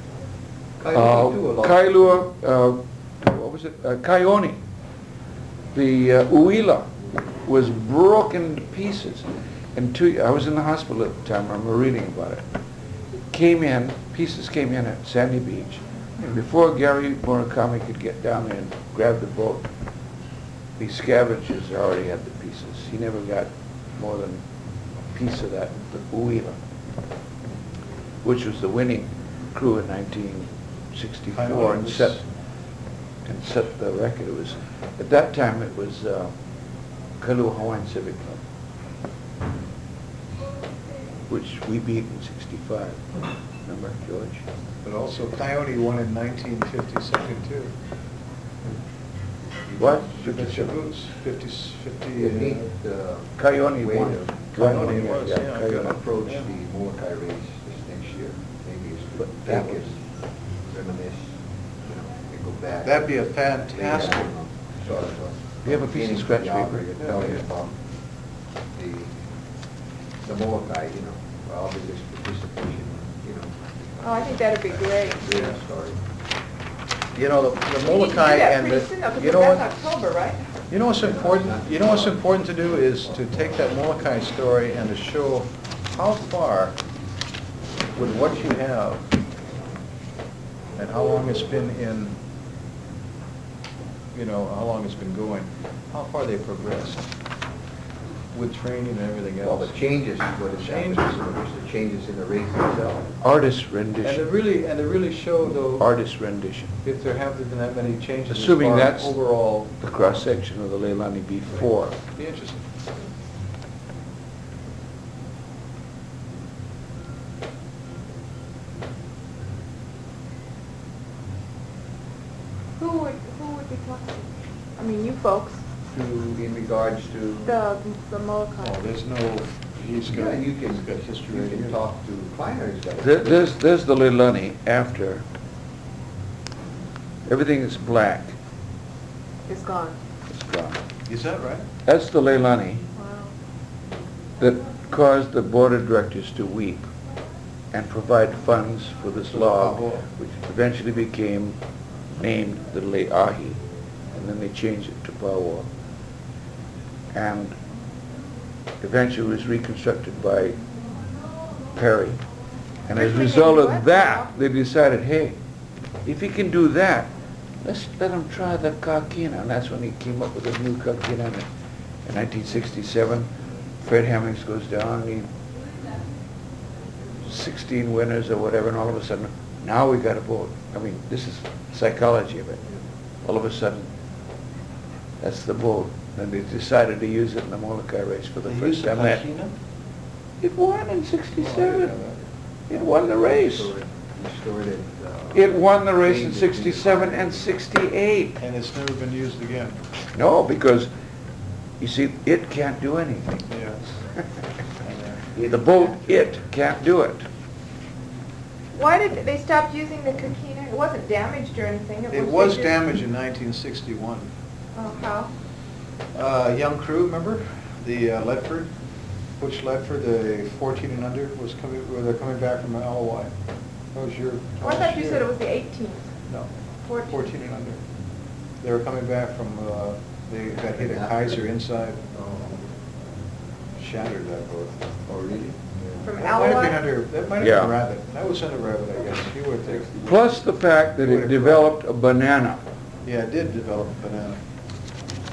Kailua, what was it? Kaioni. The Uila was broken to pieces. And I was in the hospital at the time, I remember reading about it. Pieces came in at Sandy Beach. And before Gary Murakami could get down there and grab the boat, the scavengers already had the pieces. He never got more than a piece of that, the Uila, which was the winning crew in 1964 and set the record. It was, at that time it was Kailua Hawaiian Civic Club, which we beat in 65. Remember, George? But also Coyote won in 1952 too. What? The Shaboos, 50, Coyote won. Coyote was, yeah. Coyote. Gonna approach the Molokai race this next year. Maybe it's to That take it, reminisce, you know, and go back. That'd be a fantastic. Sort of You have a piece of scratch paper? Tell you about the Molokai, you know, all the participation, you know. Oh, I think that'd be great. Real story. You know, the We need to do Molokai that and pretty soon, though, 'cause you know that's what? October, right? You know what's important? You know what's important to do is to take that Molokai story and to show how far, with what you have, and how long it's been in, you know, how long it's been going, how far they progressed with training and everything Well, else. the changes, what has happened, is the changes in the race itself. Artist And to rendition. really show though, Artist rendition. if there haven't been that many changes. as Assuming far as that's overall, the cross-section of the Leilani before. be interesting. Who would be talking? I mean, you folks, In regards to, the Molokai. Oh, there's no, he's yeah, got, you can, he's got history you right can here. talk to Kleiner. He's got- There's the Leilani after. Everything is black. Is gone. It's gone. Is that right? That's the Leilani Wow. that caused the board of directors to weep and provide funds for this log, which eventually became named the Leahi, and then they changed it to Paua. And eventually was reconstructed by Perry. And as a Originally result in of what that, now? they decided, hey, if he can do that, let's let him try the Kakina. And that's when he came up with the new Kakina in 1967. Fred Hemmings goes down, and 16 winners or whatever, and all of a sudden, now we got a boat. I mean, this is psychology of it. All of a sudden, that's the boat. And they decided to use it in the Molokai race for the first time. It won in 67. It won the race. Restored it. It won the race in 67 and 68. And it's never been used again. No, because, you see, it can't do anything. Yeah. The boat, it can't do it. Why did they stop using the Kakina? It wasn't damaged or anything. It was just- damaged in 1961. Oh, how? Young crew, remember? The Ledford, Butch Ledford, the 14 and under was coming, they're coming back from LOI. That was your. Oh, I thought you said it was the 18th. No, 14. 14 and under. They were coming back from, they got hit at Kaiser inside, shattered that boat. Oh, really? From That might have been Aloi? under, that might have Yeah. been Rabbit. That was under Rabbit, I guess. You were there. Plus the fact that it developed a banana. Yeah, it did develop a banana.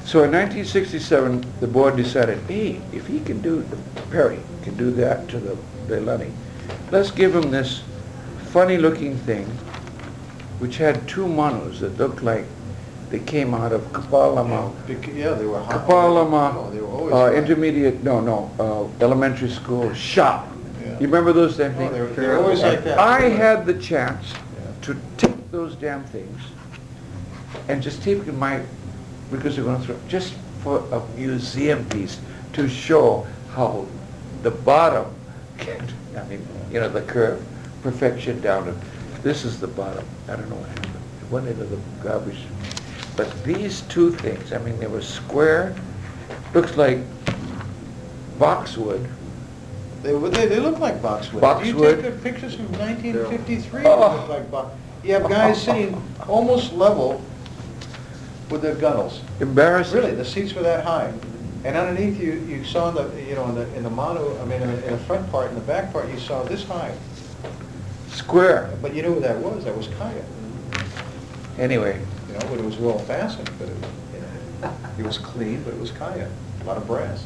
So in 1967, the board decided, hey, if he can do, Perry can do that to the Leilani, let's give him this funny-looking thing, which had two manus that looked like they came out of Kapalama. Yeah, they were hot. Kapalama, No, they were always hot. intermediate, elementary school shop. Yeah. You remember those damn No, things? they were always like that. I had the chance Yeah. to take those damn things and just tape it in my, because they're going to throw, just for a museum piece to show how the bottom, I mean, you know, the curve, perfection down to, this is the bottom. I don't know what happened. It went into the garbage. But these two things, I mean, they were square, looks like boxwood. They look like boxwood. Boxwood. You take the pictures from 1953, Oh. they look like box. You have guys sitting almost level with their gunnels. Embarrassing. Really, the seats were that high. And underneath you saw in the mono, I mean, in the front part and the back part, you saw this high. Square. But you know what that was? That was kaya. Anyway, You know, but it was well fastened, but it was clean, but it was kaya. A lot of brass.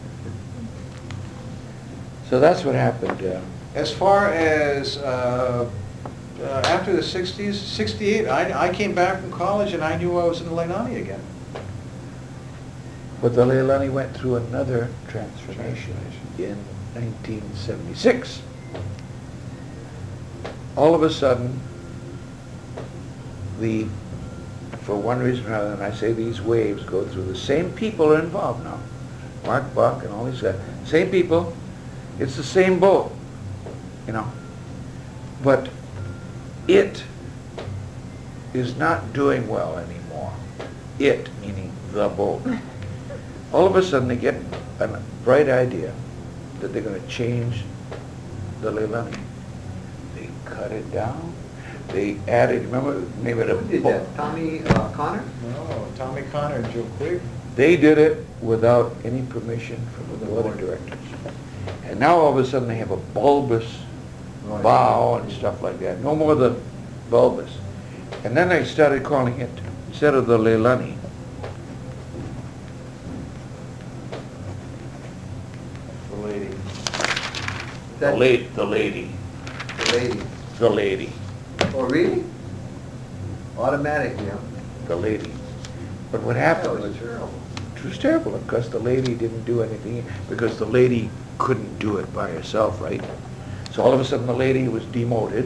so that's what happened. As far as after the 60s, 68, I came back from college and I knew I was in the Leilani again. But the Leilani went through another transformation in 1976. All of a sudden, for one reason or another, and I say these waves go through, the same people are involved now. Mark Buck and all these guys, same people, it's the same boat, you know. But it is not doing well anymore. It, meaning the boat. All of a sudden they get a bright idea that they're going to change the Leilani. They cut it down. They added, remember, name it a... Who did that? Tommy Connor? No, Tommy Connor and Joe Quigg. They did it without any permission from the board of directors. And now all of a sudden they have a bulbous bow and stuff like that. No more the bulbous. And then they started calling it, instead of the Leilani, The lady. the lady. The lady. The lady. Oh, really? Automatically, huh? The lady. But what That happened was was, terrible. it was terrible, because the lady didn't do anything, because the lady couldn't do it by herself, right? So all of a sudden the lady was demoted,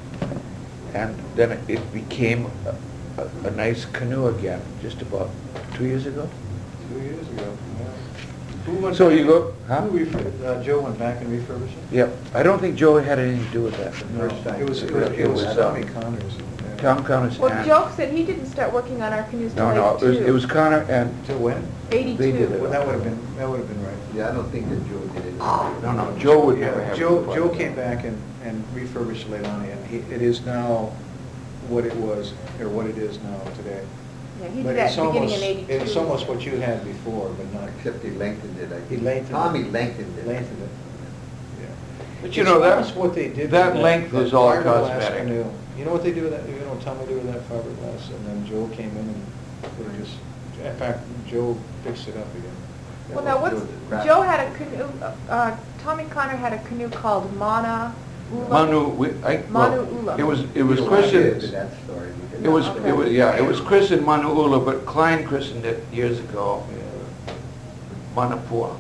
and then it became a nice canoe again, just about 2 years ago. 2 years ago. Yeah. Who went So back you go, huh? Who Joe went back and refurbished it? Yep, I don't think Joe had anything to do with that. No, First time. it was It was, Tommy Connors. Yeah. Tom Connor's Well, and... Joe said he didn't start working on our canoes till No, it was Connor and, Till when? they did 82. it. Well, that would have been right. Yeah, I don't think that Joe did it. no, Joe would never Yeah, have... Joe came back and refurbished Leilani, and it is now what it was, or what it is now today. Yeah, he But did that it's beginning almost- in 82. It's almost what you had before, but not, Except he lengthened it, I think. He lengthened it. Tommy lengthened it. lengthened it. Yeah. But you know, That's that, what they did. that with length that is all fiberglass cosmetic. canoe. You know what they do with that, you know what Tommy did with that fiberglass? And then Joe came in and sort of just, in fact, Joe fixed it up again. Well, now what's, Joe had a canoe, Tommy Connor had a canoe called Mana Ula. Manu, Manu Ula. It was You don't wanna get into christened, that story. because it was, that's- it was christened Manu Ula, but Klein christened it years ago, Yeah. Manapua.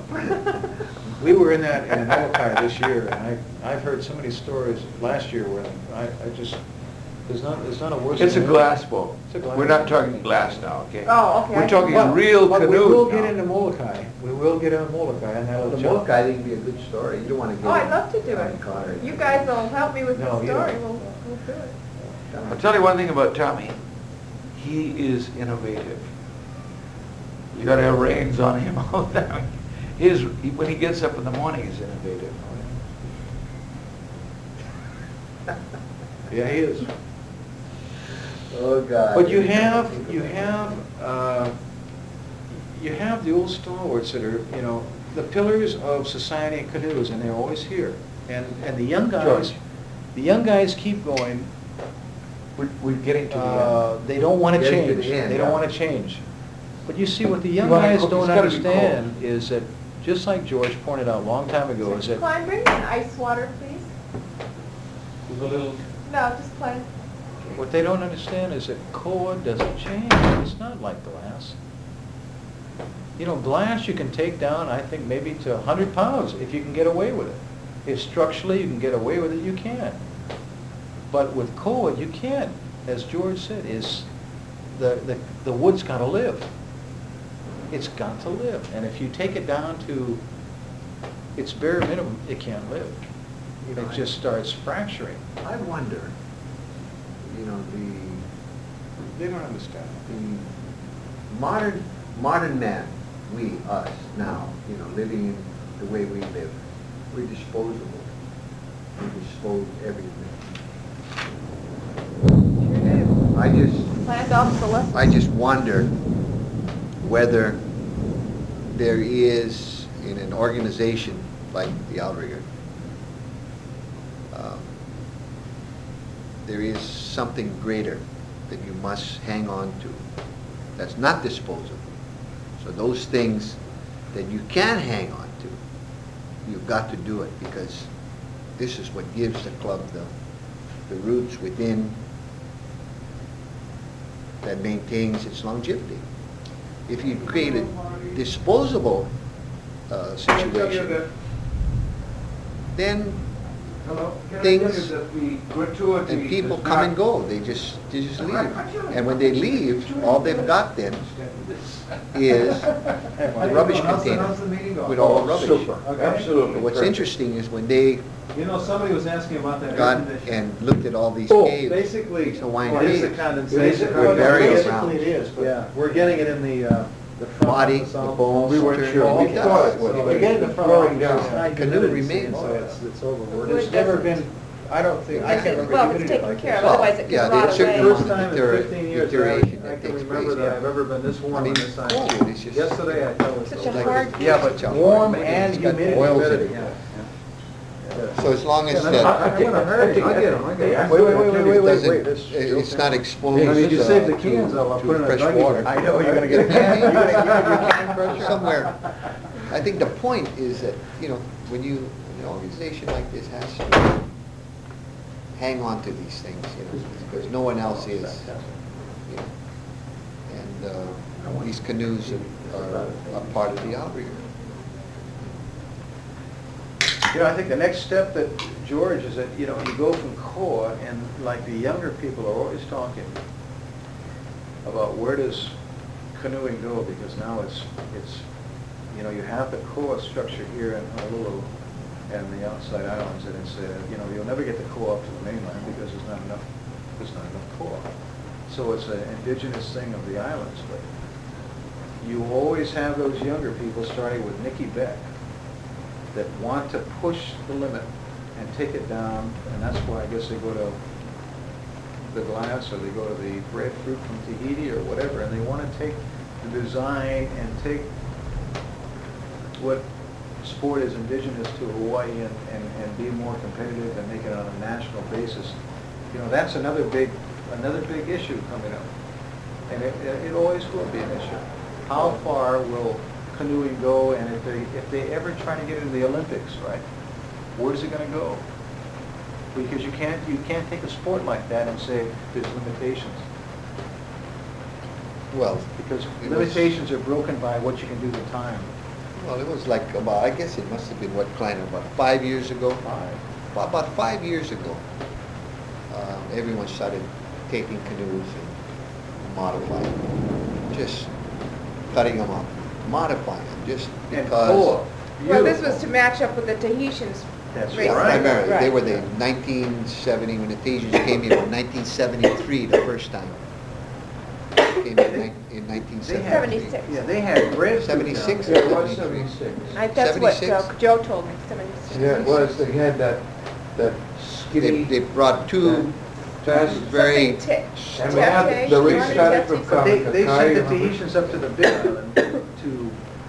We were in that in Molokai this year, and I've heard so many stories last year where I just, there's not a worse. It's a than- glass boat. It's a glass We're not boat. talking glass now, okay? Oh, okay. We're talking But- real But canoes we will now. get into Molokai. We will get into Molokai, and that'll The jump. Molokai thing would be a good story. You don't want to get. Oh, I'd love to do Tommy it. Connor. You guys will help me with the No, you story, don't. we'll do it. I'll tell you one thing about Tommy. He is innovative. You gotta have reins on him all the time. When he gets up in the morning, he's innovative. Yeah, he is. Oh, God. But you have the old stalwarts that are, you know, the pillars of society and canoes, and they're always here. And the young guys, George. the young guys keep going. We're getting to the end. They don't want to Getting to change. the end, They don't yeah. want to change. But you see, what the young Well, guys it's don't gotta be understand is that, just like George pointed out a long time ago, is that Klein, bring me an ice water, please. With a little, No, just plain. what they don't understand is that Koa doesn't change. It's not like glass. You know, glass you can take down, I think, maybe to 100 pounds if you can get away with it. If structurally you can get away with it, you can. But with Koa, you can't. As George said, is the wood's got to live. It's got to live. And if you take it down to its bare minimum, it can't live. You know, It just starts fracturing. I wonder, you know, They don't understand. the modern man, us now, you know, living in the way we live, we're disposable. We dispose everything. Sure do. Planned obsolescence. I just wonder whether there is, in an organization like the Outrigger, there is something greater that you must hang on to that's not disposable. So those things that you can hang on to, you've got to do it, because this is what gives the club the roots within that maintains its longevity. If you create a disposable situation, then hello? Can I Things- tell you that the gratuity and people does come not- and go, they just leave. And when they leave, all they've got then is a rubbish container with all the rubbish. Super, absolutely. But what's perfect. interesting is when they You know, somebody was asking about that air got conditioner. and looked at all these Oh, caves, basically, these Hawaiian it is the caves, condensation. We're burying Basically around. it is, but we're getting it in the front. body, of the salt. bones, We weren't turn sure. all We dust. thought it was. So We're getting the front growing down. It's high Canoe humidity, remains. so it's over. Wood There's never doesn't- been, I don't think, I can't remember Well, humidity it's taken like care of, this. otherwise it Yeah, could the rot certain away. First time in 15 years that deterioration I that can takes remember place, that yeah. I've ever been this warm I mean, on this side. cold is just- Yesterday, I tell you. Such a Like hard. Yeah, but Yeah. warm It's and got humidity. oils in it. Yeah. So as long as Yeah, that I'm in a hurry, I get 'em, I get 'em. Wait, doesn't, this- it's not exposed. I mean, you uh, save the to- cans, I'll to put it in a fresh doggy water. bag. I know, you're gonna get a can, you're gonna get a can crusher. Somewhere, I think the point is that, you know, when an organization like this has to hang on to these things, you know, because no one else is, you know. And these canoes are part of the outrigger. You know, I think the next step that, George, is that, you know, you go from Koa, and like the younger people are always talking about where does canoeing go, because now it's, you know, you have the Koa structure here in Honolulu and the outside islands, and it's, you know, you'll never get the Koa up to the mainland because there's not enough Koa. So it's an indigenous thing of the islands, but you always have those younger people, starting with Nikki Beck, that want to push the limit and take it down, and that's why I guess they go to the glass, or they go to the breadfruit from Tahiti or whatever, and they want to take the design and take what sport is indigenous to Hawaii and be more competitive and make it on a national basis. You know, that's another big issue coming up, and it always will be an issue. How far will canoeing go, and if they ever try to get into the Olympics, right, where's it going to go? Because you can't take a sport like that and say there's limitations, Well, because it was- limitations are broken by what you can do with time. Well, it was like I guess it must have been, what, Klein, about 5 years ago? About 5 years ago, everyone started taking canoes and modifying them, just cutting them up, modifying them, just And because. Koa, Well, this beautiful. was to match up with the Tahitians. That's race. right. Primarily, they were Right. the 1970, when the Tahitians came here in 1973, the first time. Came in 1973. 76. Yeah, they had breadfruit. 76? down Yeah, there. it was 76. That's what 76? Joe told me, 76. Yeah, it was, they had that They skinny, brought two fast, very, and we had the race started from They sent the Kamehameha. Tahitians up to the Big Island to,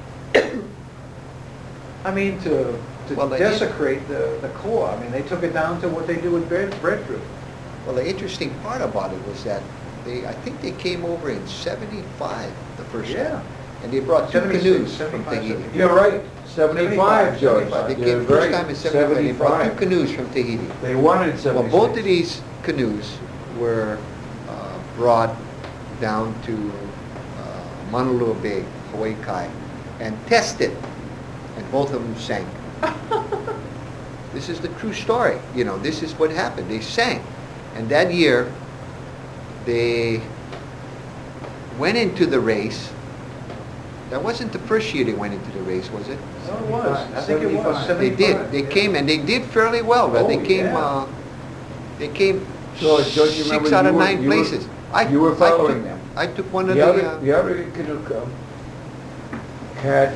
I mean, to Well, they did. desecrate the Koa. I mean, they took it down to what they do with breadfruit. well, the interesting part about it was that I think they came over in 75 the first Yeah. time. And they brought two 76, canoes from 75, Tahiti. 76. You're right, 75, George. 75. They You're came first right, time in 75. They brought two 75. canoes from Tahiti. They wanted Well, 76. both of these canoes were brought down to Honolulu Bay, Hawaii Kai, and tested, and both of them sank. This is the true story. You know, this is what happened. They sank. And that year, they went into the race. That wasn't the first year they went into the race, was it? No, it was. I think it was. 75. They did. 75. They came, and they did fairly well. But Oh, they came, yeah. they came George, don't you 6 remember out of you were- 9 you were- places. you were following them. I took one of The the, other canoe club had,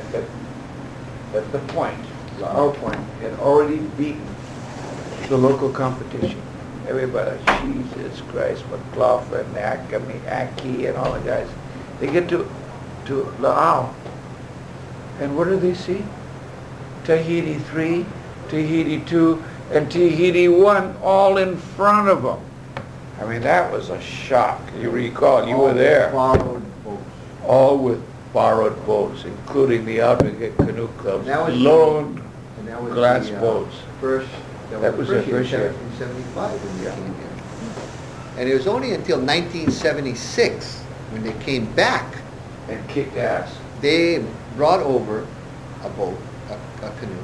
at the point, our point, had already beaten the local competition. Everybody, Jesus Christ, McLaughlin, Aki, and all the guys. They get to Laau, and what do they see? Tahiti 3, Tahiti 2, and Tahiti 1, all in front of them. I mean, that was a shock. You recall, you were there. Borrowed boats. All with borrowed boats, including the Advocate Canoe Club's That was- loaned And that was glass the, boats. First, That was the first year. in 75 when they Yeah. came here. and it was only until 1976 when they came back, And kicked ass. they brought over a boat, a canoe,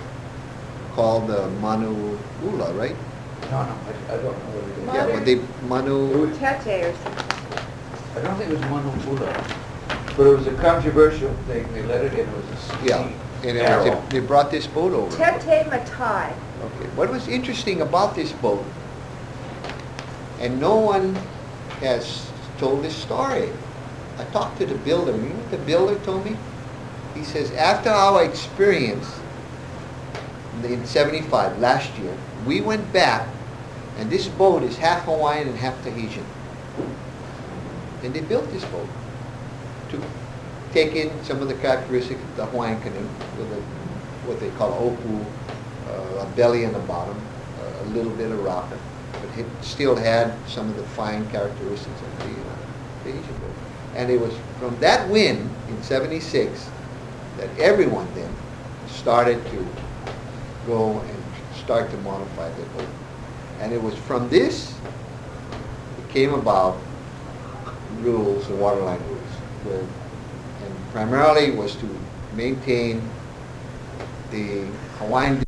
called the Manuula, right? No, I don't know what it is. Yeah, but they, Manu, Tete or something. I don't think it was Manuula, but it was a controversial thing. They let it in, it was a steep yeah, and it was, arrow. they brought this boat over. Tete Matai. Okay, what was interesting about this boat, and no one has told this story. I talked to the builder. You know what the builder told me? He says, after our experience in 75, last year, we went back, and this boat is half Hawaiian and half Tahitian. And they built this boat to take in some of the characteristics of the Hawaiian canoe, with a, what they call opu, a belly in the bottom, a little bit of rock, but it still had some of the fine characteristics of the Tahitian boat. And it was from that win in 76 that everyone then started to go and start to modify their boat. And it was from this it came about rules, the waterline rules, where, and primarily was to maintain the Hawaiian